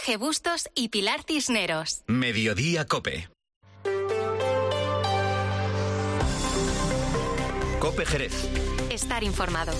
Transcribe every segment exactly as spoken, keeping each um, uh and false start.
G. Bustos y Pilar Cisneros. Mediodía COPE. COPE Jerez. Estar informado.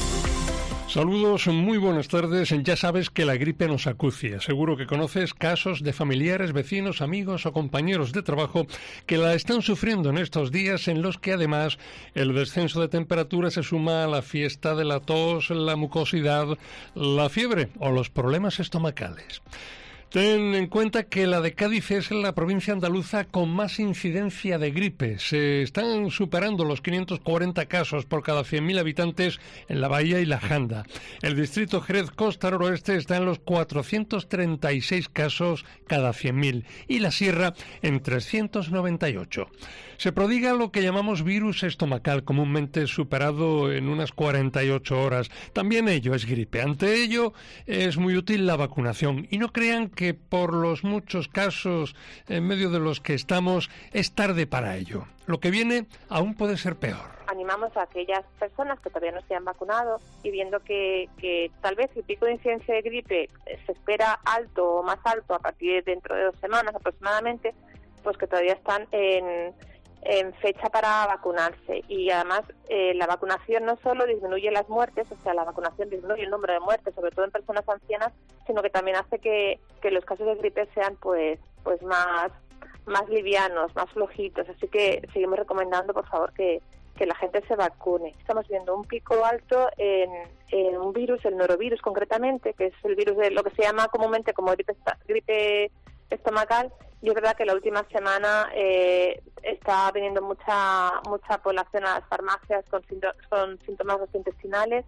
Saludos, muy buenas tardes. Ya sabes que la gripe nos acucia. Seguro que conoces casos de familiares, vecinos, amigos o compañeros de trabajo que la están sufriendo en estos días, en los que además el descenso de temperatura se suma a la fiesta de la tos, la mucosidad, la fiebre o los problemas estomacales. Ten en cuenta que la de Cádiz es la provincia andaluza con más incidencia de gripe. Se están superando los quinientos cuarenta casos por cada cien mil habitantes en la Bahía y la Janda. El distrito Jerez Costa Noroeste está en los cuatrocientos treinta y seis casos cada cien mil y la Sierra en trescientos noventa y ocho. Se prodiga lo que llamamos virus estomacal, comúnmente superado en unas cuarenta y ocho horas. También ello es gripe. Ante ello es muy útil la vacunación. Y no crean que que por los muchos casos en medio de los que estamos es tarde para ello. Lo que viene aún puede ser peor. Animamos a aquellas personas que todavía no se han vacunado y viendo que, que tal vez el pico de incidencia de gripe se espera alto o más alto a partir de dentro de dos semanas aproximadamente, pues que todavía están en... en fecha para vacunarse. Y además eh, la vacunación no solo disminuye las muertes, o sea, la vacunación disminuye el número de muertes, sobre todo en personas ancianas, sino que también hace que, que los casos de gripe sean pues pues más más livianos, más flojitos. Así que seguimos recomendando, por favor, que, que la gente se vacune. Estamos viendo un pico alto en, en un virus, el norovirus concretamente, que es el virus de lo que se llama comúnmente como gripe, gripe estomacal. Y es verdad que la última semana eh, está viniendo mucha mucha población a las farmacias con, con síntomas gastrointestinales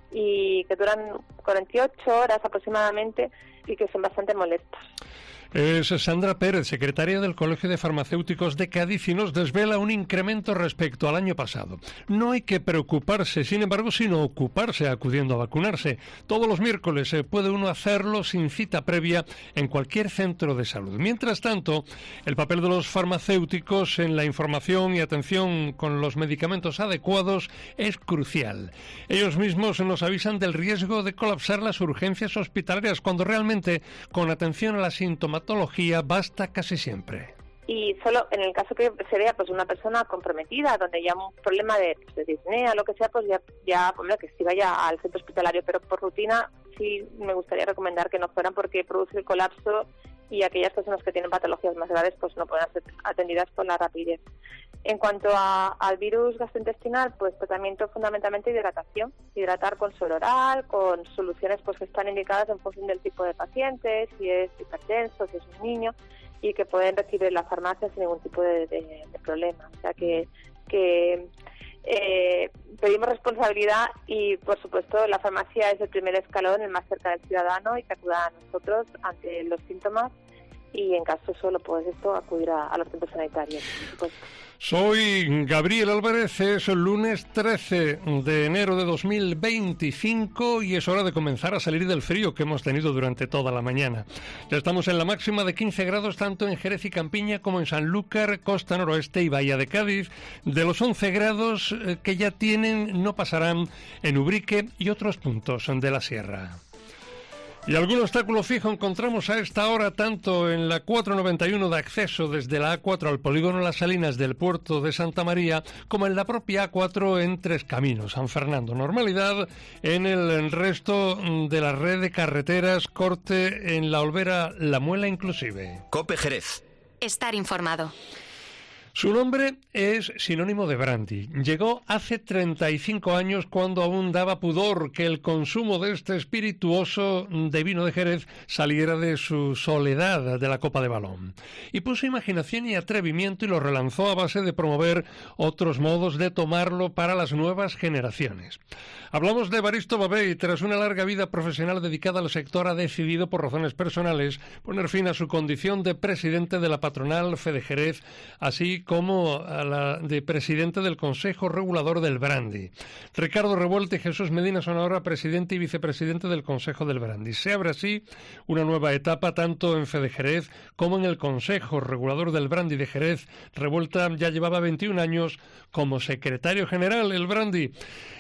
y que duran cuarenta y ocho horas aproximadamente y que son bastante molestos. Es Sandra Pérez, secretaria del Colegio de Farmacéuticos de Cádiz, y nos desvela un incremento respecto al año pasado. No hay que preocuparse, sin embargo, sino ocuparse acudiendo a vacunarse. Todos los miércoles eh, puede uno hacerlo sin cita previa en cualquier centro de salud. Mientras tanto, el papel de los farmacéuticos en la información y atención con los medicamentos adecuados es crucial. Ellos mismos nos avisan del riesgo de colapsar las urgencias hospitalarias cuando realmente, con atención a la sintomatología, basta casi siempre. Y solo en el caso que se vea pues una persona comprometida, donde ya un problema de, pues, de disnea, lo que sea, pues ya, ya hombre, que sí vaya al centro hospitalario, pero por rutina sí me gustaría recomendar que no fueran porque produce el colapso y aquellas personas que tienen patologías más graves pues no pueden ser atendidas con la rapidez. En cuanto a, al virus gastrointestinal, pues tratamiento fundamentalmente hidratación, hidratar con suero oral, con soluciones pues que están indicadas en función del tipo de paciente, si es hipertenso, si es un niño, y que pueden recibir la farmacia sin ningún tipo de, de, de problema. O sea que, que eh, pedimos responsabilidad y, por supuesto, la farmacia es el primer escalón, el más cerca del ciudadano, y que acuda a nosotros ante los síntomas y, en caso solo, pues esto, acudir a, a los centros sanitarios, por supuesto. Soy Gabriel Álvarez, es el lunes trece de enero de dos mil veinticinco y es hora de comenzar a salir del frío que hemos tenido durante toda la mañana. Ya estamos en la máxima de quince grados tanto en Jerez y Campiña como en Sanlúcar, Costa Noroeste y Bahía de Cádiz. De los once grados que ya tienen, no pasarán en Ubrique y otros puntos de la sierra. Y algún obstáculo fijo encontramos a esta hora tanto en la cuatro noventa y uno de acceso desde la A cuatro al polígono Las Salinas del puerto de Santa María, como en la propia A cuatro en Tres Caminos, San Fernando. Normalidad en el resto de la red de carreteras, corte en la Olvera, La Muela inclusive. COPE Jerez. Estar informado. Su nombre es sinónimo de brandy. Llegó hace treinta y cinco años cuando aún daba pudor que el consumo de este espirituoso de vino de Jerez saliera de su soledad de la copa de balón. Y puso imaginación y atrevimiento y lo relanzó a base de promover otros modos de tomarlo para las nuevas generaciones. Hablamos de Evaristo Babé y tras una larga vida profesional dedicada al sector ha decidido por razones personales poner fin a su condición de presidente de la patronal Fede Jerez, así como a la de presidente del Consejo Regulador del Brandy. Ricardo Revuelta y Jesús Medina son ahora presidente y vicepresidente del Consejo del Brandy. Se abre así una nueva etapa tanto en Fede Jerez como en el Consejo Regulador del Brandy de Jerez. Revuelta ya llevaba veintiún años como secretario general del Brandy.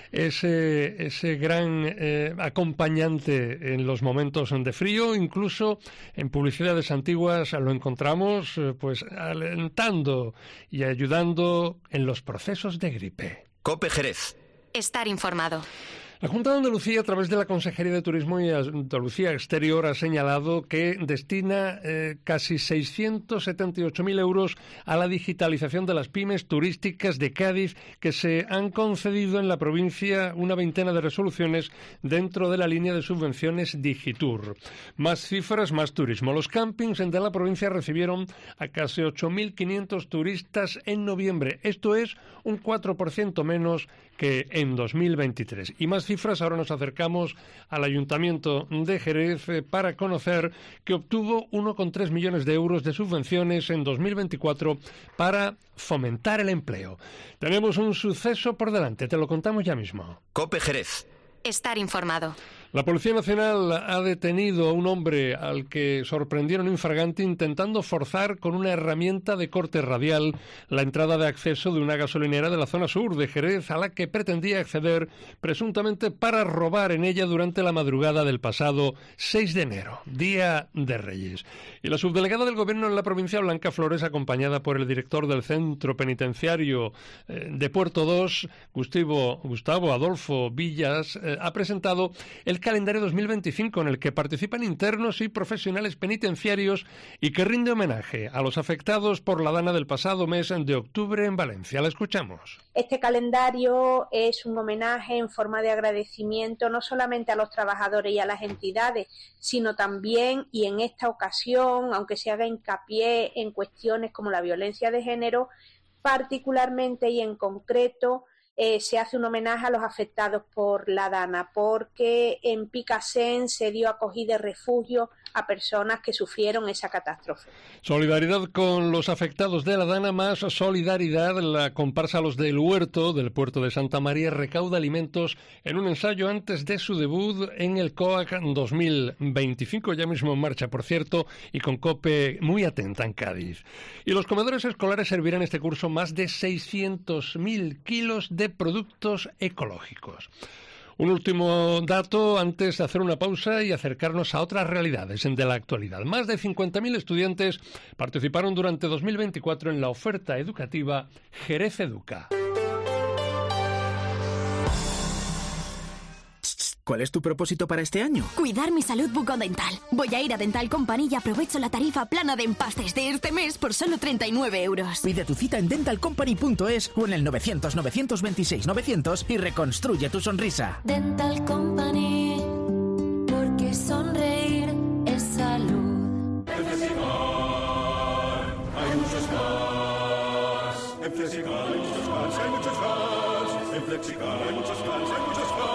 ese, ese gran eh, acompañante en los momentos de frío. Incluso en publicidades antiguas lo encontramos eh, pues alentando y ayudando en los procesos de gripe. COPE Jerez. Estar informado. La Junta de Andalucía, a través de la Consejería de Turismo y Andalucía Exterior, ha señalado que destina eh, casi seiscientos setenta y ocho mil euros a la digitalización de las pymes turísticas de Cádiz, que se han concedido en la provincia una veintena de resoluciones dentro de la línea de subvenciones Digitur. Más cifras, más turismo. Los campings de la provincia recibieron a casi ocho mil quinientos turistas en noviembre. Esto es un cuatro por ciento menos que en dos mil veintitrés. Y más cifras, ahora nos acercamos al Ayuntamiento de Jerez eh, para conocer que obtuvo uno coma tres millones de euros de subvenciones en dos mil veinticuatro para fomentar el empleo. Tenemos un suceso por delante, te lo contamos ya mismo. COPE Jerez. Estar informado. La Policía Nacional ha detenido a un hombre al que sorprendieron infraganti intentando forzar con una herramienta de corte radial la entrada de acceso de una gasolinera de la zona sur de Jerez, a la que pretendía acceder presuntamente para robar en ella durante la madrugada del pasado seis de enero, Día de Reyes. Y la subdelegada del Gobierno en la provincia, Blanca Flores, acompañada por el director del Centro Penitenciario eh, de Puerto dos, Gustavo, Gustavo Adolfo Villas, eh, ha presentado el calendario dos mil veinticinco, en el que participan internos y profesionales penitenciarios y que rinde homenaje a los afectados por la dana del pasado mes de octubre en Valencia. La escuchamos. Este calendario es un homenaje en forma de agradecimiento no solamente a los trabajadores y a las entidades, sino también, y en esta ocasión, aunque se haga hincapié en cuestiones como la violencia de género, particularmente y en concreto, Eh, se hace un homenaje a los afectados por la dana, porque en Picasen se dio acogida y refugio a personas que sufrieron esa catástrofe. Solidaridad con los afectados de la dana, más solidaridad. La comparsa Los del Huerto del puerto de Santa María recauda alimentos en un ensayo antes de su debut en el COAC dos mil veinticinco, ya mismo en marcha, por cierto, y con COPE muy atenta en Cádiz. Y los comedores escolares servirán este curso más de seiscientos mil kilos de productos ecológicos. Un último dato antes de hacer una pausa y acercarnos a otras realidades de la actualidad. Más de cincuenta mil estudiantes participaron durante dos mil veinticuatro en la oferta educativa Jerez Educa. ¿Cuál es tu propósito para este año? Cuidar mi salud bucodental. Voy a ir a Dental Company y aprovecho la tarifa plana de empastes de este mes por solo treinta y nueve euros. Pide tu cita en dental company punto es o en el novecientos, novecientos veintiséis, novecientos y reconstruye tu sonrisa. Dental Company, porque sonreír es salud. En Flexicar hay muchos cars. En Flexicar hay muchos cars, hay muchos cars. En Flexicar hay muchos cars, hay muchos cars.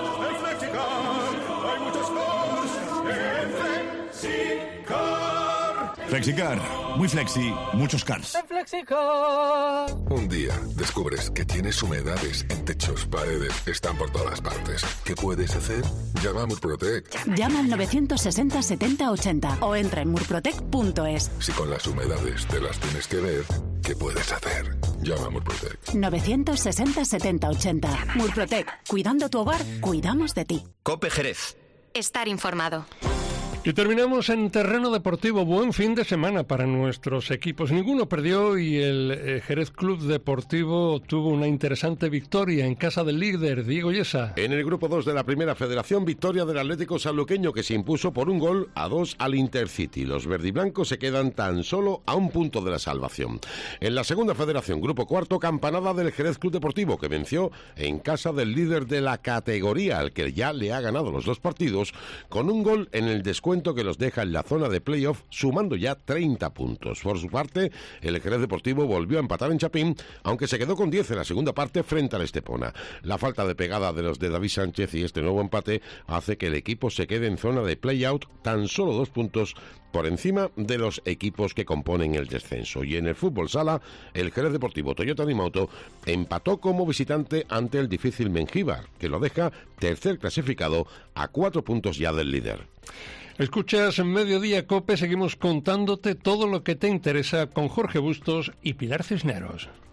Hay muchos cars en Flexicar. Flexicar, muy flexi, muchos cars. En Flexicar. Un día descubres que tienes humedades en techos, paredes, están por todas partes. ¿Qué puedes hacer? Llama a Murprotec. Llama al novecientos sesenta, setenta, ochenta o entra en murprotec punto es. Si con las humedades te las tienes que ver, ¿qué puedes hacer? Llama a Murprotec. novecientos sesenta, setenta, ochenta. Murprotec. Cuidando tu hogar, cuidamos de ti. COPE Jerez. Estar informado. Y terminamos en terreno deportivo. Buen fin de semana para nuestros equipos. Ninguno perdió y el eh, Jerez Club Deportivo tuvo una interesante victoria en casa del líder, Diego Yesa. En el grupo dos de la Primera Federación, victoria del Atlético Sanluqueño, que se impuso por un gol a dos al Intercity. Los verdiblancos se quedan tan solo a un punto de la salvación. En la Segunda Federación, grupo cuarto, campanada del Jerez Club Deportivo, que venció en casa del líder de la categoría, al que ya le ha ganado los dos partidos, con un gol en el descuento que los deja en la zona de playoff, sumando ya treinta puntos. Por su parte, el Jerez Deportivo volvió a empatar en Chapín, aunque se quedó con diez en la segunda parte frente al Estepona. La falta de pegada de los de David Sánchez y este nuevo empate hace que el equipo se quede en zona de play-out, tan solo dos puntos por encima de los equipos que componen el descenso. Y en el fútbol sala, el Jerez Deportivo Toyota Animauto empató como visitante ante el difícil Mengíbar, que lo deja tercer clasificado a cuatro puntos ya del líder. Escuchas en Mediodía COPE, seguimos contándote todo lo que te interesa con Jorge Bustos y Pilar Cisneros.